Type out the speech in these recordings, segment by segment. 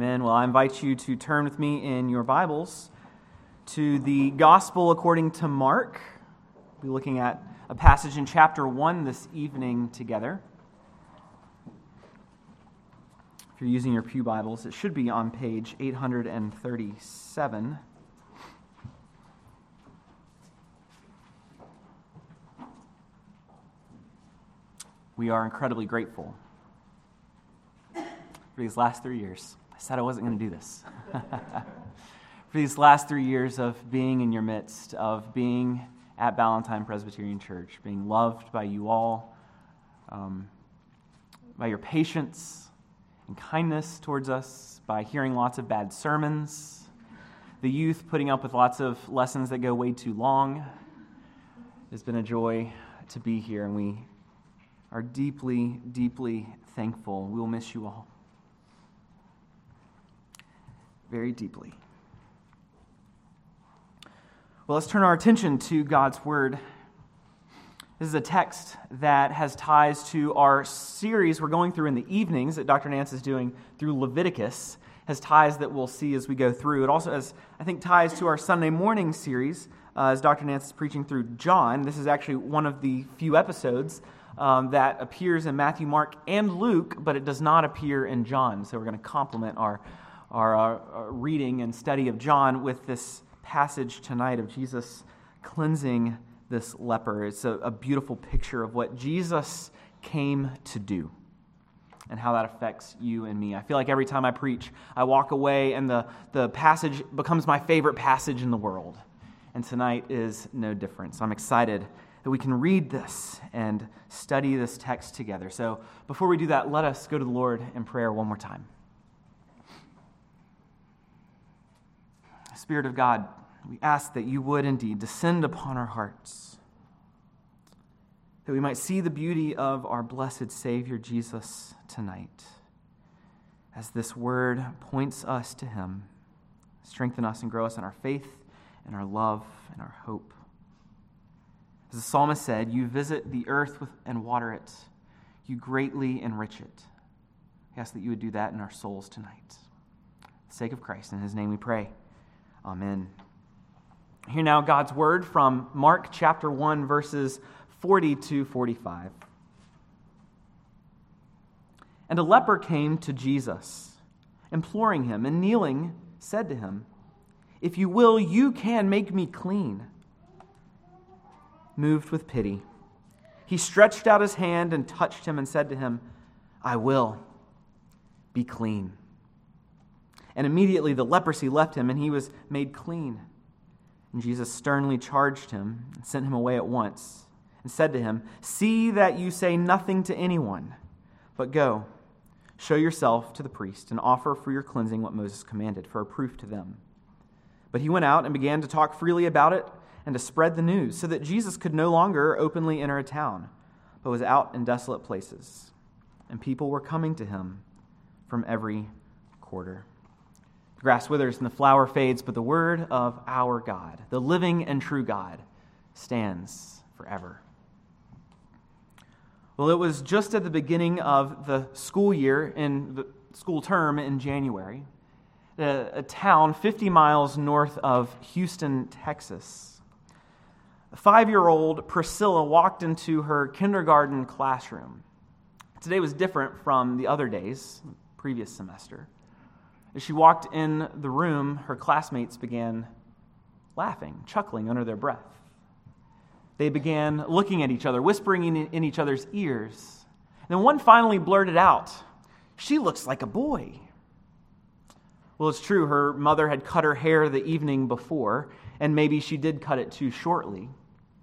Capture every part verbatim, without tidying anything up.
Amen. Well, I invite you to turn with me in your Bibles to the Gospel according to Mark. We'll be looking at a passage in chapter one this evening together. If you're using your pew Bibles, it should be on page eight thirty-seven. We are incredibly grateful for these last three years. I said I wasn't going to do this. For these last three years of being in your midst, of being at Ballantyne Presbyterian Church, being loved by you all, um, by your patience and kindness towards us, by hearing lots of bad sermons, the youth putting up with lots of lessons that go way too long. It's been a joy to be here, and we are deeply, deeply thankful. We will miss you all very deeply. Well, let's turn our attention to God's Word. This is a text that has ties to our series we're going through in the evenings that Doctor Nance is doing through Leviticus, has ties that we'll see as we go through. It also has, I think, ties to our Sunday morning series uh, as Doctor Nance is preaching through John. This is actually one of the few episodes um, that appears in Matthew, Mark, and Luke, but it does not appear in John. So we're going to complement our Our, our reading and study of John with this passage tonight of Jesus cleansing this leper. It's a, a beautiful picture of what Jesus came to do and how that affects you and me. I feel like every time I preach, I walk away and the, the passage becomes my favorite passage in the world. And tonight is no different. So I'm excited that we can read this and study this text together. So before we do that, let us go to the Lord in prayer one more time. Spirit of God, we ask that you would indeed descend upon our hearts, that we might see the beauty of our blessed Savior Jesus tonight. As this word points us to him, strengthen us and grow us in our faith and our love and our hope. As the psalmist said, you visit the earth with, and water it. You greatly enrich it. We ask that you would do that in our souls tonight. For the sake of Christ, in his name we pray. Amen. Hear now God's word from Mark chapter one, verses forty to forty-five. And a leper came to Jesus, imploring him, and kneeling, said to him, "If you will, you can make me clean." Moved with pity, he stretched out his hand and touched him and said to him, "I will, be clean." And immediately the leprosy left him, and he was made clean. And Jesus sternly charged him and sent him away at once, and said to him, "See that you say nothing to anyone, but go, show yourself to the priest, and offer for your cleansing what Moses commanded, for a proof to them." But he went out and began to talk freely about it, and to spread the news, so that Jesus could no longer openly enter a town, but was out in desolate places. And people were coming to him from every quarter. The grass withers and the flower fades, but the word of our God, the living and true God, stands forever. Well, it was just at the beginning of the school year, in the school term in January, a, a town fifty miles north of Houston, Texas. A five-year-old Priscilla walked into her kindergarten classroom. Today was different from the other days, previous semester. As she walked in the room, her classmates began laughing, chuckling under their breath. They began looking at each other, whispering in, in each other's ears. And then one finally blurted out, "She looks like a boy." Well, it's true, her mother had cut her hair the evening before, and maybe she did cut it too shortly.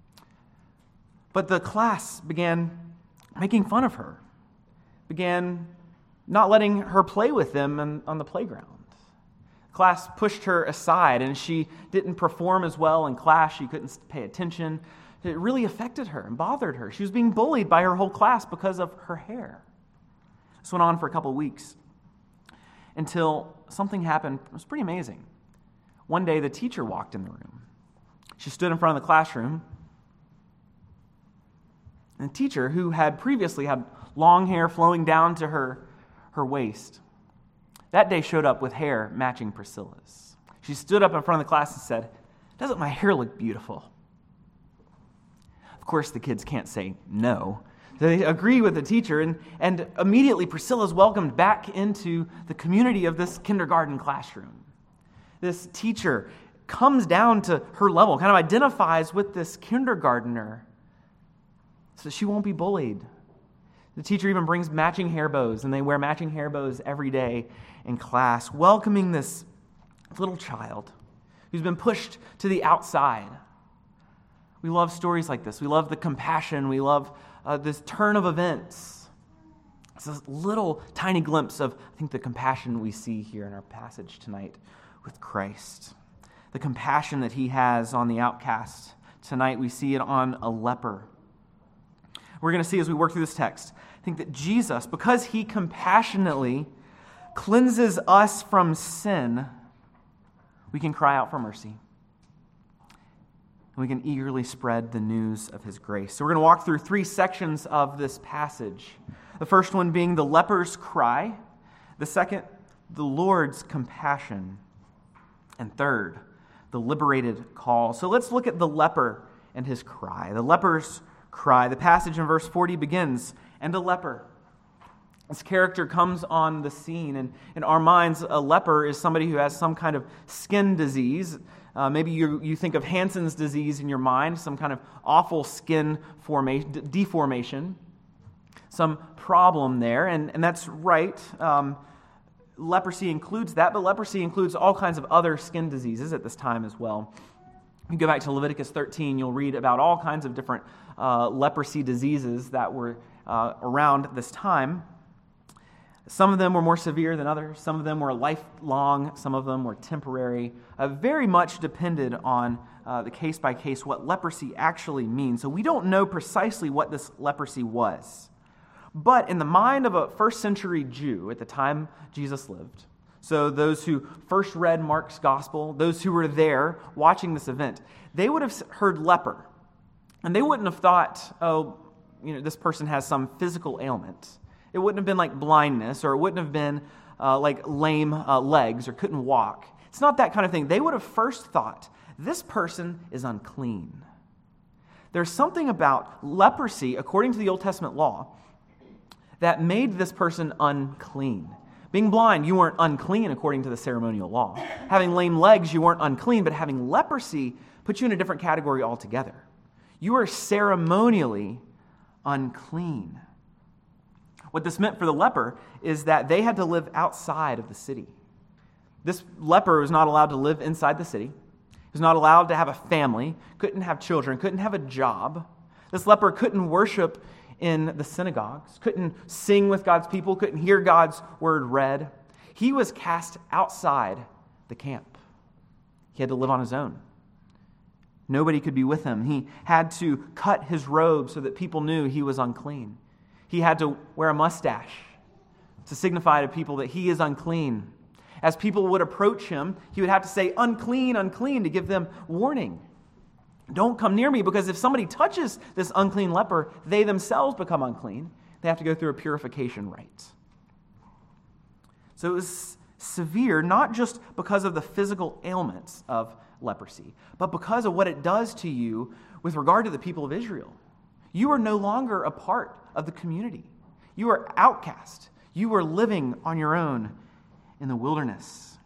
But the class began making fun of her, began not letting her play with them on, on the playground. The class pushed her aside, and she didn't perform as well in class. She couldn't pay attention. It really affected her and bothered her. She was being bullied by her whole class because of her hair. This went on for a couple of weeks until something happened. It was pretty amazing. One day, the teacher walked in the room. She stood in front of the classroom, and the teacher, who had previously had long hair flowing down to her her waist. that day showed up with hair matching Priscilla's. She stood up in front of the class and said, "Doesn't my hair look beautiful?" Of course, the kids can't say no. They agree with the teacher, and, and immediately Priscilla is welcomed back into the community of this kindergarten classroom. This teacher comes down to her level, kind of identifies with this kindergartner so she won't be bullied. The teacher even brings matching hair bows, and they wear matching hair bows every day in class, welcoming this little child who's been pushed to the outside. We love stories like this. We love the compassion. We love uh, this turn of events. It's this little tiny glimpse of, I think, the compassion we see here in our passage tonight with Christ. The compassion that he has on the outcast. Tonight we see it on a leper. We're going to see as we work through this text, I think that Jesus, because he compassionately cleanses us from sin, we can cry out for mercy. And we can eagerly spread the news of his grace. So we're going to walk through three sections of this passage. The first one being the leper's cry. The second, the Lord's compassion. And third, the liberated call. So let's look at the leper and his cry. The leper's cry. The passage in verse forty begins, "And a leper." This character comes on the scene, and in our minds, a leper is somebody who has some kind of skin disease. Uh, maybe you, you think of Hansen's disease in your mind, some kind of awful skin formation, deformation, some problem there, and, and that's right. Um, leprosy includes that, but leprosy includes all kinds of other skin diseases at this time as well. If you go back to Leviticus thirteen, you'll read about all kinds of different uh, leprosy diseases that were uh, around this time. Some of them were more severe than others. Some of them were lifelong. Some of them were temporary. Uh, very much depended on uh, the case-by-case what leprosy actually means. So we don't know precisely what this leprosy was. But in the mind of a first-century Jew at the time Jesus lived, so those who first read Mark's gospel, those who were there watching this event, they would have heard leper. And they wouldn't have thought, oh, you know, this person has some physical ailment. It wouldn't have been like blindness, or it wouldn't have been uh, like lame uh, legs or couldn't walk. It's not that kind of thing. They would have first thought, this person is unclean. There's something about leprosy, according to the Old Testament law, that made this person unclean. Being blind, you weren't unclean according to the ceremonial law. Having lame legs, you weren't unclean, but having leprosy put you in a different category altogether. You were ceremonially unclean. What this meant for the leper is that they had to live outside of the city. This leper was not allowed to live inside the city. He was not allowed to have a family, couldn't have children, couldn't have a job. This leper couldn't worship in the synagogues, couldn't sing with God's people, couldn't hear God's word read. He was cast outside the camp. He had to live on his own. Nobody could be with him. He had to cut his robe so that people knew he was unclean. He had to wear a mustache to signify to people that he is unclean. As people would approach him, he would have to say, "Unclean, unclean," to give them warning. Don't come near me, because if somebody touches this unclean leper, they themselves become unclean. They have to go through a purification rite. So it was severe, not just because of the physical ailments of leprosy, but because of what it does to you with regard to the people of Israel. You are no longer a part of the community. You are outcast. You are living on your own in the wilderness.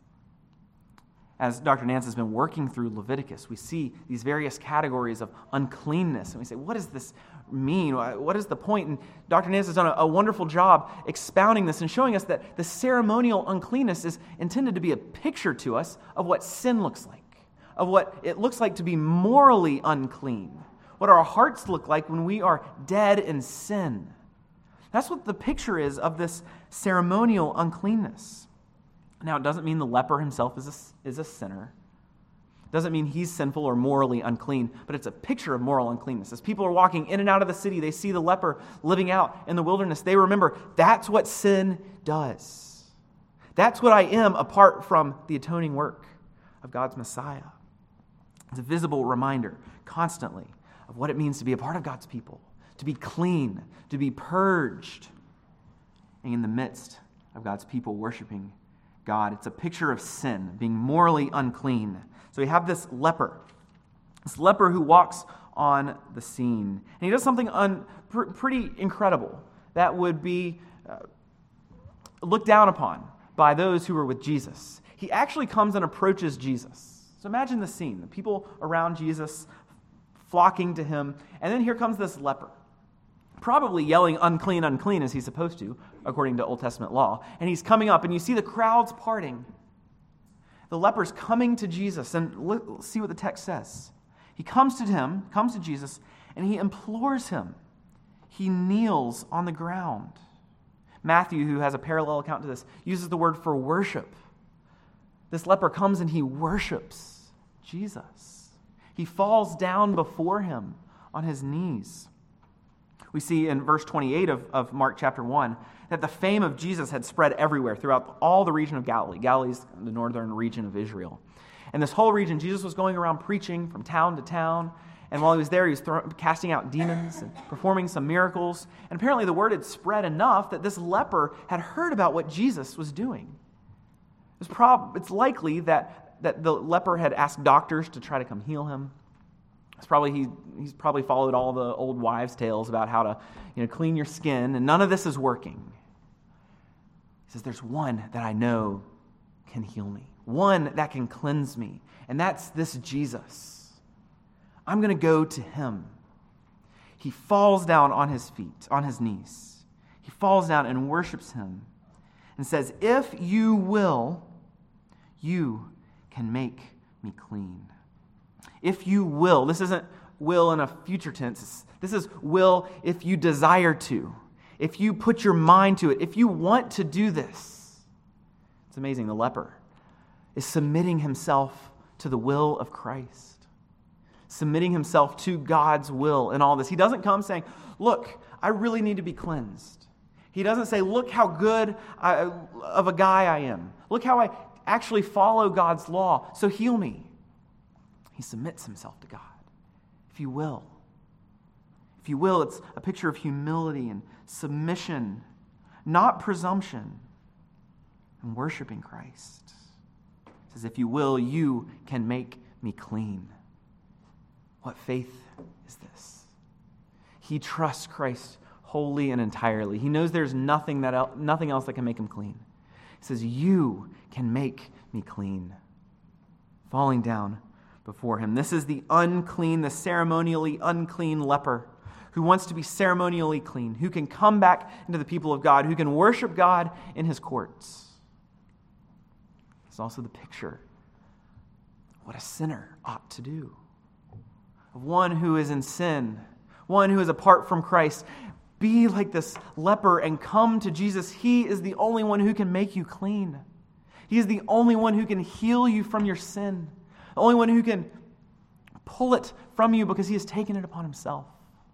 As Doctor Nance has been working through Leviticus, we see these various categories of uncleanness, and we say, what does this mean? What is the point? And Doctor Nance has done a, a wonderful job expounding this and showing us that the ceremonial uncleanness is intended to be a picture to us of what sin looks like, of what it looks like to be morally unclean, what our hearts look like when we are dead in sin. That's what the picture is of this ceremonial uncleanness. Now, it doesn't mean the leper himself is a, is a sinner. It doesn't mean he's sinful or morally unclean, but it's a picture of moral uncleanness. As people are walking in and out of the city, they see the leper living out in the wilderness. They remember that's what sin does. That's what I am apart from the atoning work of God's Messiah. It's a visible reminder constantly of what it means to be a part of God's people, to be clean, to be purged, and in the midst of God's people worshiping God. It's a picture of sin, being morally unclean. So we have this leper, this leper who walks on the scene. And he does something un, pr- pretty incredible that would be uh, looked down upon by those who were with Jesus. He actually comes and approaches Jesus. So imagine the scene, the people around Jesus flocking to him, and then here comes this leper, probably yelling unclean, unclean as he's supposed to, according to Old Testament law. And he's coming up, and you see the crowds parting. The leper's coming to Jesus, and let's see what the text says. He comes to him, comes to Jesus, and he implores him. He kneels on the ground. Matthew, who has a parallel account to this, uses the word for worship. This leper comes and he worships Jesus. He falls down before him on his knees. We see in verse twenty-eight of, of Mark chapter one that the fame of Jesus had spread everywhere throughout all the region of Galilee. Galilee's the northern region of Israel. And this whole region, Jesus was going around preaching from town to town. And while he was there, he was throw- casting out demons and performing some miracles. And apparently the word had spread enough that this leper had heard about what Jesus was doing. It's, prob- it's likely that, that the leper had asked doctors to try to come heal him. It's probably he, he's probably followed all the old wives' tales about how to you know, clean your skin, and none of this is working. He says, there's one that I know can heal me, one that can cleanse me, and that's this Jesus. I'm going to go to him. He falls down on his feet, on his knees. He falls down and worships him and says, if you will, you can make me clean. If you will. This isn't will in a future tense. This is will if you desire to. If you put your mind to it. If you want to do this. It's amazing. The leper is submitting himself to the will of Christ. Submitting himself to God's will in all this. He doesn't come saying, look, I really need to be cleansed. He doesn't say, look how good I, of a guy I am. Look how I actually follow God's law, so heal me. He submits himself to God. If you will. If you will, it's a picture of humility and submission, not presumption, and worshiping Christ. It says, if you will, you can make me clean. What faith is this? He trusts Christ wholly and entirely. He knows there's nothing that el- nothing else that can make him clean. He says, you can make me clean. Falling down before him. This is the unclean, the ceremonially unclean leper who wants to be ceremonially clean, who can come back into the people of God, who can worship God in his courts. It's also the picture of what a sinner ought to do. Of one who is in sin, one who is apart from Christ. Be like this leper and come to Jesus. He is the only one who can make you clean. He is the only one who can heal you from your sin. The only one who can pull it from you because he has taken it upon himself.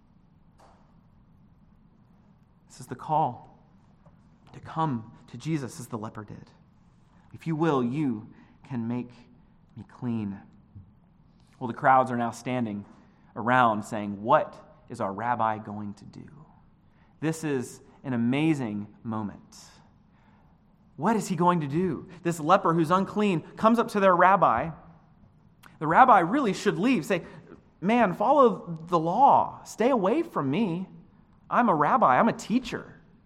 This is the call to come to Jesus as the leper did. If you will, you can make me clean. Well, the crowds are now standing around saying, what is our rabbi going to do? This is an amazing moment. What is he going to do? This leper who's unclean comes up to their rabbi. The rabbi really should leave. Say, man, follow the law. Stay away from me. I'm a rabbi. I'm a teacher.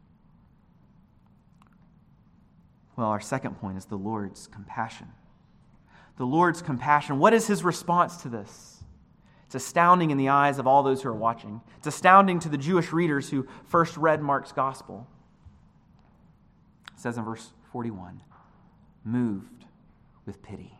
Well, our second point is the Lord's compassion. The Lord's compassion. What is his response to this? It's astounding in the eyes of all those who are watching. It's astounding to the Jewish readers who first read Mark's gospel. It says in verse forty-one, moved with pity.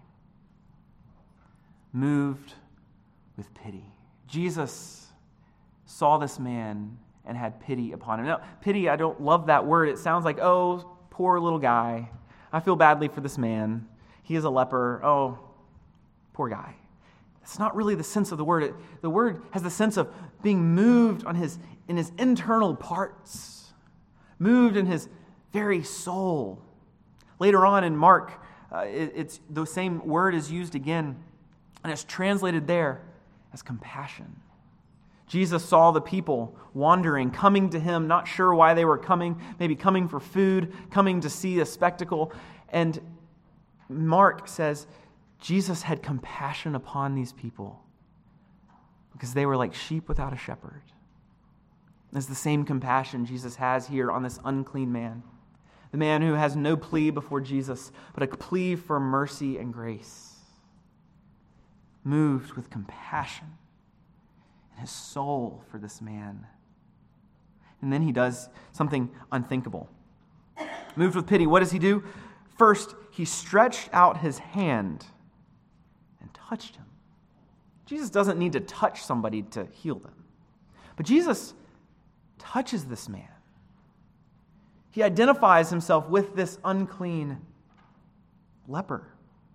Moved with pity. Jesus saw this man and had pity upon him. Now, pity, I don't love that word. It sounds like, oh, poor little guy. I feel badly for this man. He is a leper. Oh, poor guy. It's not really the sense of the word. It, the word has the sense of being moved on his in his internal parts, moved in his very soul. Later on in Mark, uh, it, it's the same word is used again, and it's translated there as compassion. Jesus saw the people wandering, coming to him, not sure why they were coming, maybe coming for food, coming to see a spectacle. And Mark says Jesus had compassion upon these people because they were like sheep without a shepherd. It's the same compassion Jesus has here on this unclean man. The man who has no plea before Jesus, but a plea for mercy and grace. Moved with compassion in his soul for this man. And then he does something unthinkable. Moved with pity, what does he do? First, he stretched out his hand and touched him. Jesus doesn't need to touch somebody to heal them. But Jesus touches this man. He identifies himself with this unclean leper.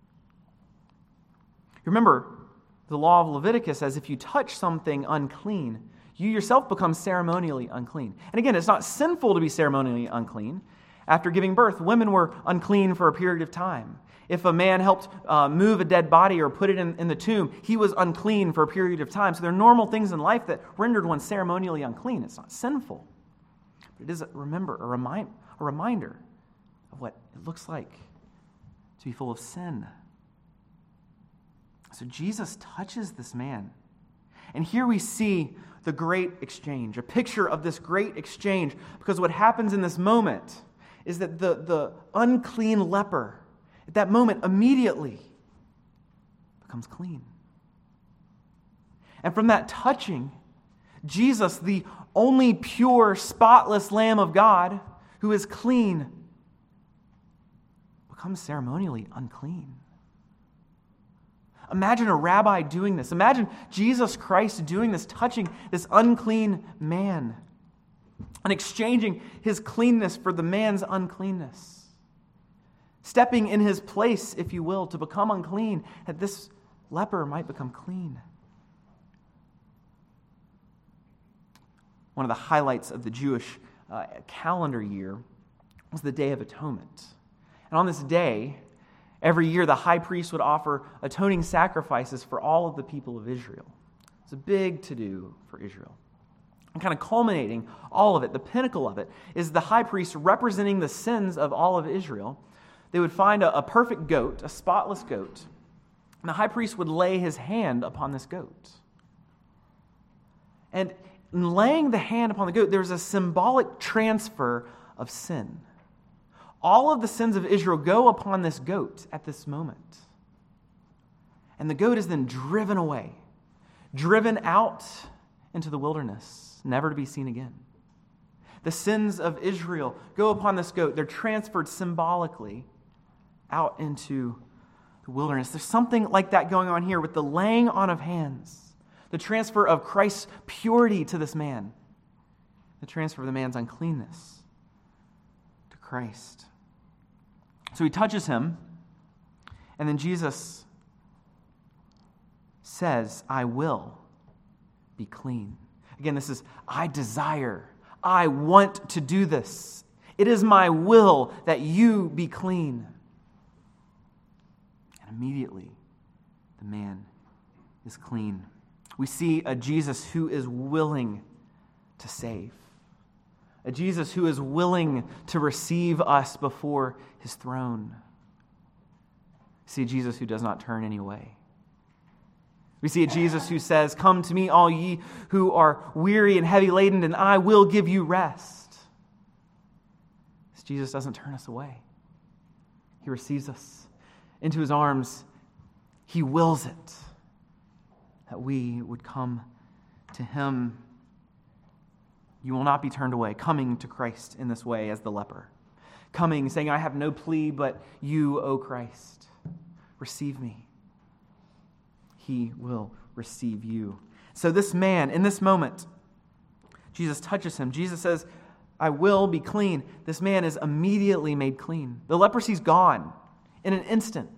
Remember, the law of Leviticus says if you touch something unclean, you yourself become ceremonially unclean. And again, it's not sinful to be ceremonially unclean. After giving birth, women were unclean for a period of time. If a man helped uh, move a dead body or put it in, in the tomb, he was unclean for a period of time. So there are normal things in life that rendered one ceremonially unclean. It's not sinful. But it is, a, remember, a, remind, a reminder of what it looks like to be full of sin. So Jesus touches this man. And here we see the great exchange, a picture of this great exchange, because what happens in this moment is that the, the unclean leper, at that moment, immediately becomes clean. And from that touching, Jesus, the only pure, spotless Lamb of God, who is clean, becomes ceremonially unclean. Imagine a rabbi doing this. Imagine Jesus Christ doing this, touching this unclean man and exchanging his cleanness for the man's uncleanness. Stepping in his place, if you will, to become unclean, that this leper might become clean. One of the highlights of the Jewish uh, calendar year was the Day of Atonement. And on this day, every year the high priest would offer atoning sacrifices for all of the people of Israel. It's a big to-do for Israel. And kind of culminating all of it, the pinnacle of it, is the high priest representing the sins of all of Israel. They would find a, a perfect goat, a spotless goat, and the high priest would lay his hand upon this goat. And in laying the hand upon the goat, there's a symbolic transfer of sin. All of the sins of Israel go upon this goat at this moment. And the goat is then driven away, driven out into the wilderness, never to be seen again. The sins of Israel go upon this goat. They're transferred symbolically out into the wilderness. There's something like that going on here with the laying on of hands, the transfer of Christ's purity to this man, the transfer of the man's uncleanness to Christ. So he touches him, and then Jesus says, I will be clean. Again, this is, I desire, I want to do this. It is my will that you be clean. And immediately, the man is clean. We see a Jesus who is willing to save. A Jesus who is willing to receive us before his throne. See a Jesus who does not turn any way. We see a Jesus who says, come to me, all ye who are weary and heavy laden, and I will give you rest. This Jesus doesn't turn us away. He receives us into his arms. He wills it, that we would come to him. You will not be turned away, coming to Christ in this way as the leper. Coming, saying, I have no plea but you, O Christ. Receive me. He will receive you. So this man, in this moment, Jesus touches him. Jesus says, I will be clean. This man is immediately made clean. The leprosy's gone in an instant.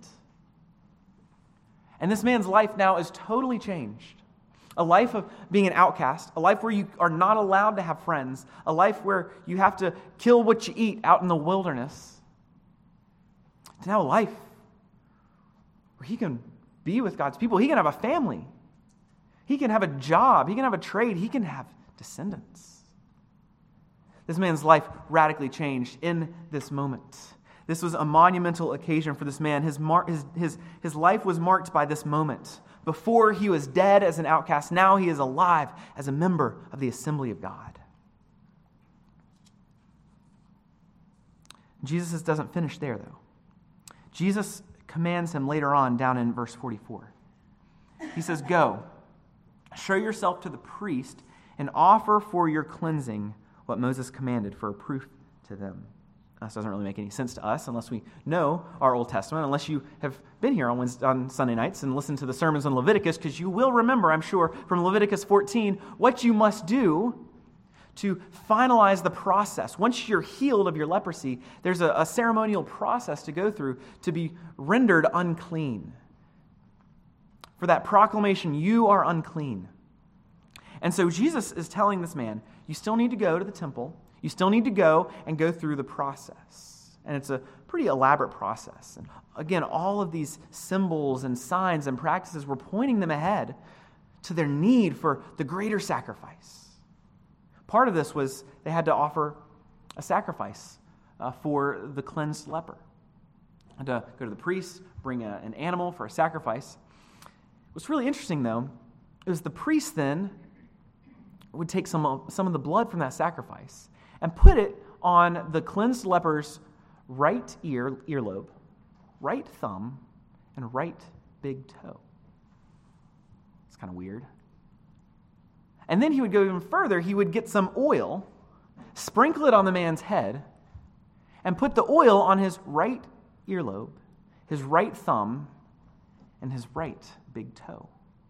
And this man's life now is totally changed. A life of being an outcast, a life where you are not allowed to have friends, a life where you have to kill what you eat out in the wilderness. It's now a life where he can be with God's people. He can have a family. He can have a job. He can have a trade. He can have descendants. This man's life radically changed in this moment. This was a monumental occasion for this man. His, mar- his, his, his life was marked by this moment. Before he was dead as an outcast, now he is alive as a member of the assembly of God. Jesus doesn't finish there, though. Jesus commands him later on down in verse forty-four. He says, "Go, show yourself to the priest, and offer for your cleansing what Moses commanded for a proof to them." This doesn't really make any sense to us unless we know our Old Testament, unless you have been here on Wednesday, on Sunday nights and listened to the sermons on Leviticus, because you will remember, I'm sure, from Leviticus fourteen, what you must do to finalize the process. Once you're healed of your leprosy, there's a, a ceremonial process to go through to be rendered unclean. For that proclamation, you are unclean. And so Jesus is telling this man, you still need to go to the temple. You still need to go and go through the process. And it's a pretty elaborate process. And again, all of these symbols and signs and practices were pointing them ahead to their need for the greater sacrifice. Part of this was they had to offer a sacrifice uh, for the cleansed leper. They had to go to the priest, bring a, an animal for a sacrifice. What's really interesting, though, is the priest then would take some of, some of the blood from that sacrifice and put it on the cleansed leper's right ear, earlobe, right thumb, and right big toe. It's kind of weird. And then he would go even further. He would get some oil, sprinkle it on the man's head, and put the oil on his right earlobe, his right thumb, and his right big toe.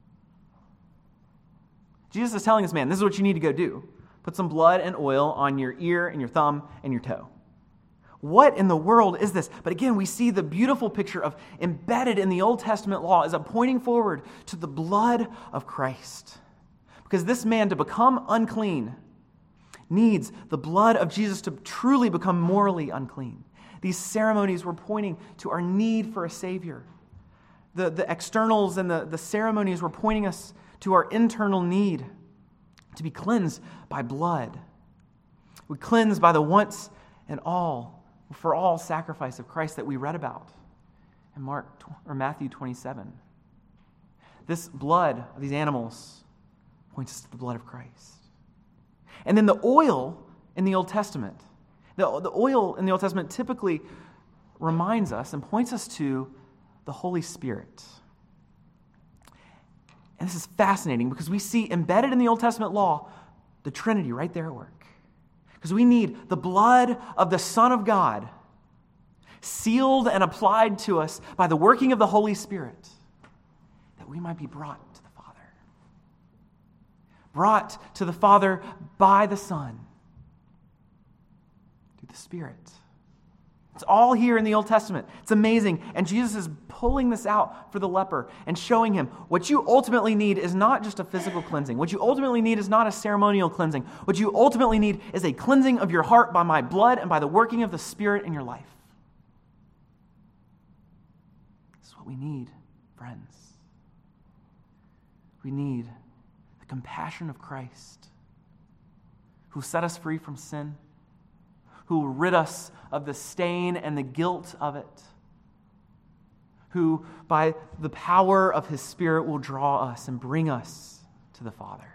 Jesus is telling this man, this is what you need to go do. Put some blood and oil on your ear and your thumb and your toe. What in the world is this? But again, we see the beautiful picture of embedded in the Old Testament law as a pointing forward to the blood of Christ. Because this man, to become unclean, needs the blood of Jesus to truly become morally unclean. These ceremonies were pointing to our need for a Savior. The, the externals and the, the ceremonies were pointing us to our internal need to be cleansed by blood. We cleanse by the once and all, for all sacrifice of Christ that we read about in Mark or Matthew twenty-seven. This blood of these animals points us to the blood of Christ. And then the oil in the Old Testament, the, the oil in the Old Testament typically reminds us and points us to the Holy Spirit. And this is fascinating because we see embedded in the Old Testament law the Trinity right there at work. Because we need the blood of the Son of God sealed and applied to us by the working of the Holy Spirit that we might be brought to the Father. Brought to the Father by the Son through the Spirit. It's all here in the Old Testament. It's amazing. And Jesus is pulling this out for the leper and showing him what you ultimately need is not just a physical cleansing. What you ultimately need is not a ceremonial cleansing. What you ultimately need is a cleansing of your heart by my blood and by the working of the Spirit in your life. This is what we need, friends. We need the compassion of Christ, who set us free from sin, who will rid us of the stain and the guilt of it, who by the power of his Spirit will draw us and bring us to the Father.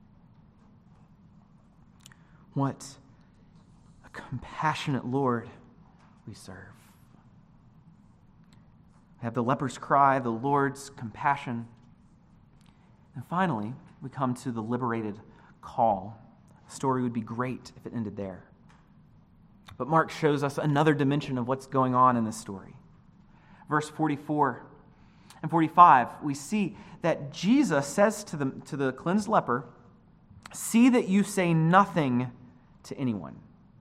What a compassionate Lord we serve. We have the leper's cry, the Lord's compassion. And finally, we come to the liberated call. The story would be great if it ended there. But Mark shows us another dimension of what's going on in this story. Verse forty-four and forty-five, we see that Jesus says to the, to the cleansed leper, "See that you say nothing to anyone."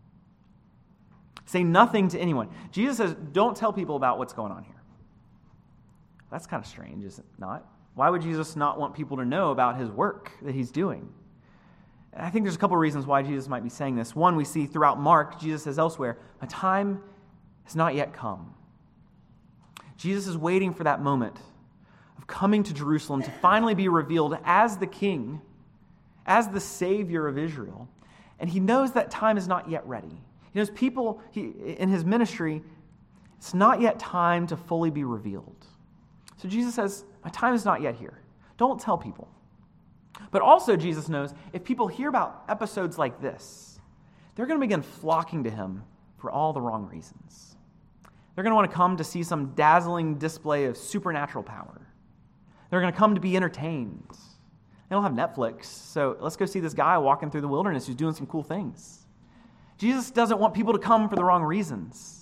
Say nothing to anyone. Jesus says, don't tell people about what's going on here. That's kind of strange, is it not? Why would Jesus not want people to know about his work that he's doing? And I think there's a couple of reasons why Jesus might be saying this. One, we see throughout Mark, Jesus says elsewhere, "My time has not yet come." Jesus is waiting for that moment of coming to Jerusalem to finally be revealed as the King, as the Savior of Israel. And he knows that time is not yet ready. He knows people he, in his ministry, It's not yet time to fully be revealed. So Jesus says, my time is not yet here. Don't tell people. But also Jesus knows if people hear about episodes like this, they're going to begin flocking to him for all the wrong reasons. They're going to want to come to see some dazzling display of supernatural power. They're going to come to be entertained. They don't have Netflix, so let's go see this guy walking through the wilderness who's doing some cool things. Jesus doesn't want people to come for the wrong reasons.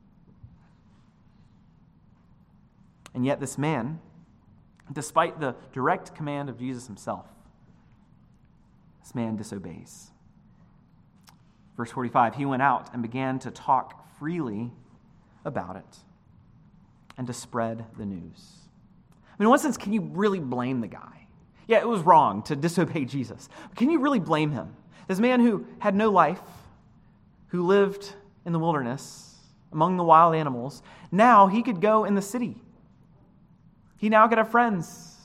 And yet this man, despite the direct command of Jesus himself, this man disobeys. Verse forty-five, he went out and began to talk freely about it and to spread the news. I mean, in one sense, can you really blame the guy? Yeah, it was wrong to disobey Jesus. But can you really blame him? This man who had no life, who lived in the wilderness among the wild animals, now he could go in the city. He now could have friends.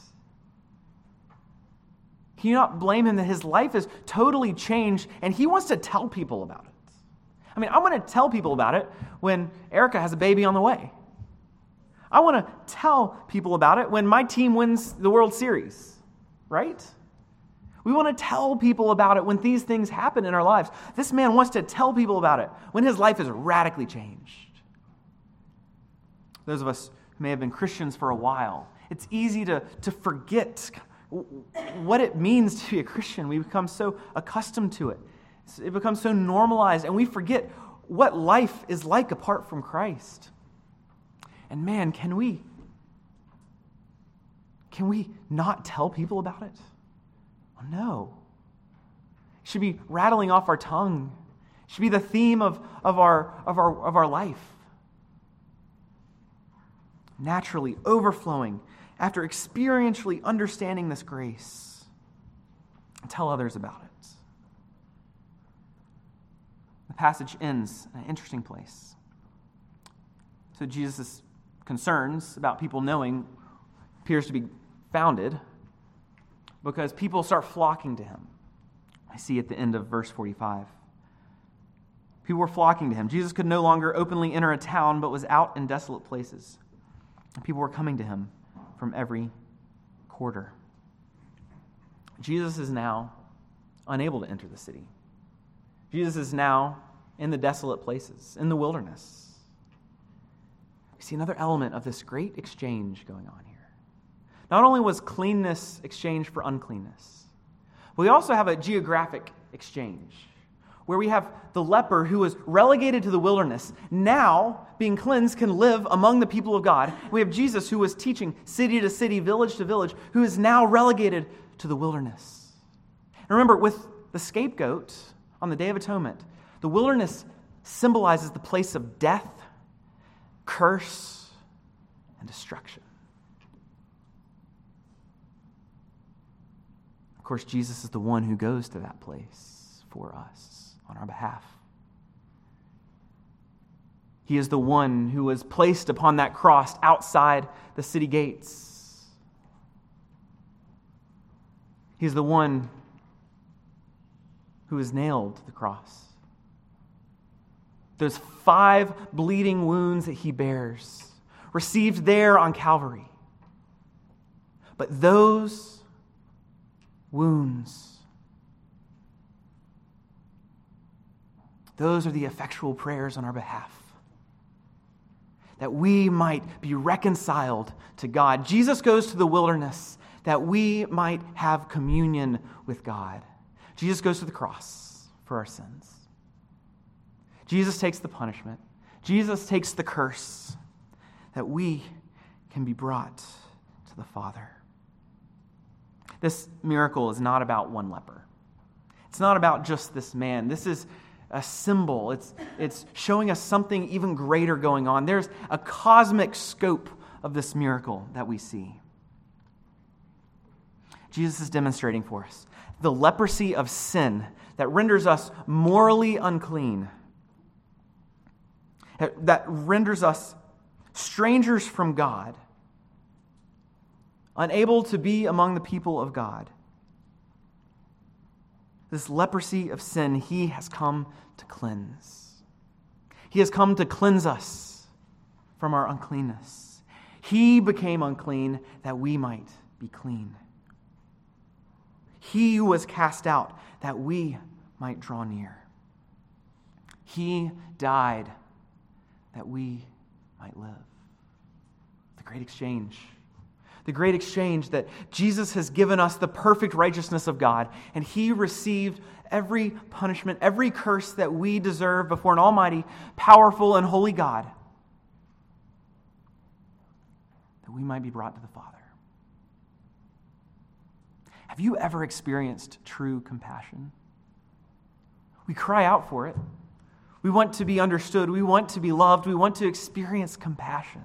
Can you not blame him that his life is totally changed and he wants to tell people about it? I mean, I want to tell people about it when Erica has a baby on the way. I want to tell people about it when my team wins the World Series, right? We want to tell people about it when these things happen in our lives. This man wants to tell people about it when his life is radically changed. Those of us who may have been Christians for a while, it's easy to, to forget what it means to be a Christian. We become so accustomed to it. It becomes so normalized, and we forget what life is like apart from Christ. And man, can we, can we not tell people about it? Oh, no. It should be rattling off our tongue. It should be the theme of, of, our, of, our, of our life. Naturally overflowing after experientially understanding this grace. Tell others about it. The passage ends in an interesting place. So Jesus' concerns about people knowing appears to be founded because people start flocking to him. I see at the end of verse forty-five. People were flocking to him. Jesus could no longer openly enter a town, but was out in desolate places. And people were coming to him from every quarter. Jesus is now unable to enter the city. Jesus is now in the desolate places, in the wilderness. We see another element of this great exchange going on here. Not only was cleanness exchanged for uncleanness, but we also have a geographic exchange where we have the leper who was relegated to the wilderness, now being cleansed, can live among the people of God. We have Jesus who was teaching city to city, village to village, who is now relegated to the wilderness. And remember, with the scapegoat on the Day of Atonement, the wilderness symbolizes the place of death, curse, and destruction. Of course, Jesus is the one who goes to that place for us on our behalf. He is the one who was placed upon that cross outside the city gates. He's the one who was nailed to the cross. Those five bleeding wounds that he bears, received there on Calvary. But those wounds, those are the effectual prayers on our behalf, that we might be reconciled to God. Jesus goes to the wilderness that we might have communion with God. Jesus goes to the cross for our sins. Jesus takes the punishment. Jesus takes the curse that we can be brought to the Father. This miracle is not about one leper. It's not about just this man. This is a symbol. It's, it's showing us something even greater going on. There's a cosmic scope of this miracle that we see. Jesus is demonstrating for us the leprosy of sin that renders us morally unclean, that renders us strangers from God, unable to be among the people of God. This leprosy of sin, he has come to cleanse. He has come to cleanse us from our uncleanness. He became unclean that we might be clean. He was cast out that we might draw near. He died that we might live. The great exchange. The great exchange that Jesus has given us the perfect righteousness of God, and He received every punishment, every curse that we deserve before an almighty, powerful, and holy God, that we might be brought to the Father. Have you ever experienced true compassion? We cry out for it. We want to be understood. We want to be loved. We want to experience compassion.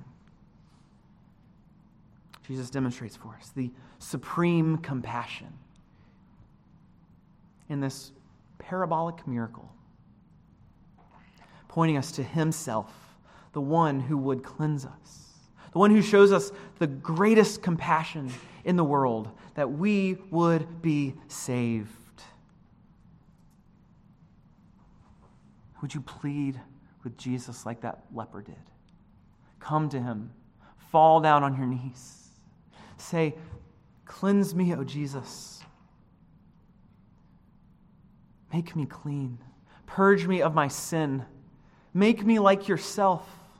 Jesus demonstrates for us the supreme compassion in this parabolic miracle, pointing us to Himself, the one who would cleanse us, the one who shows us the greatest compassion in the world, that we would be saved. Would you plead with Jesus like that leper did? Come to Him. Fall down on your knees. Say, cleanse me, O Jesus. Make me clean. Purge me of my sin. Make me like yourself.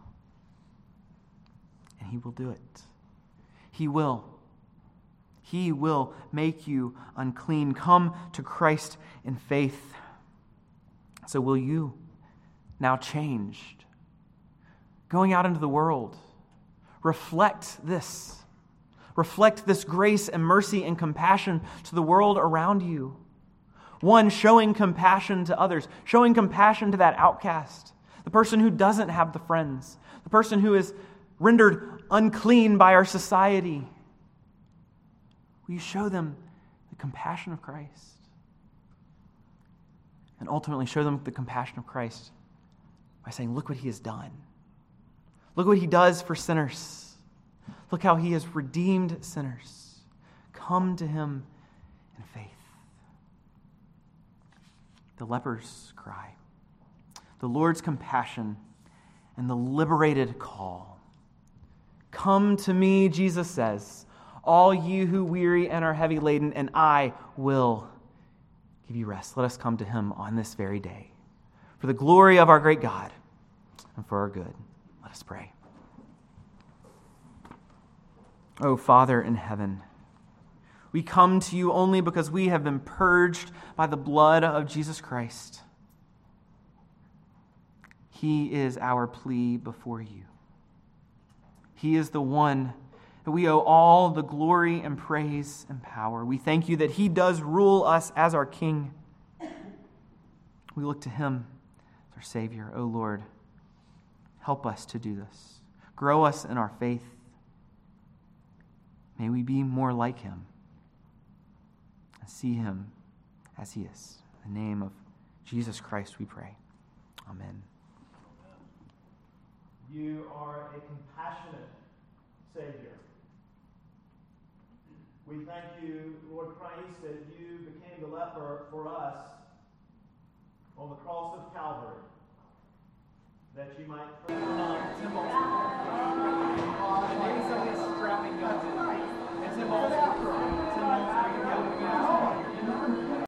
And He will do it. He will. He will make you unclean. Come to Christ in faith. So will you, now changed, going out into the world, reflect this. Reflect this grace and mercy and compassion to the world around you. One, showing compassion to others, showing compassion to that outcast, the person who doesn't have the friends, the person who is rendered unclean by our society. Will you show them the compassion of Christ? And ultimately show them the compassion of Christ by saying, look what He has done. Look what He does for sinners. Look how He has redeemed sinners. Come to Him in faith. The leper's cry, the Lord's compassion, and the liberated call. Come to me, Jesus says, all you who weary and are heavy laden, and I will give you rest. Let us come to Him on this very day. For the glory of our great God and for our good, let us pray. O Father in heaven, we come to you only because we have been purged by the blood of Jesus Christ. He is our plea before you. He is the one that we owe all the glory and praise and power. We thank you that He does rule us as our King. We look to Him as our Savior. O Lord, help us to do this. Grow us in our faith. May we be more like Him and see Him as He is. In the name of Jesus Christ we pray. Amen. You are a compassionate Savior. We thank you, Lord Christ, that you became the leper for us on the cross of Calvary, that you might...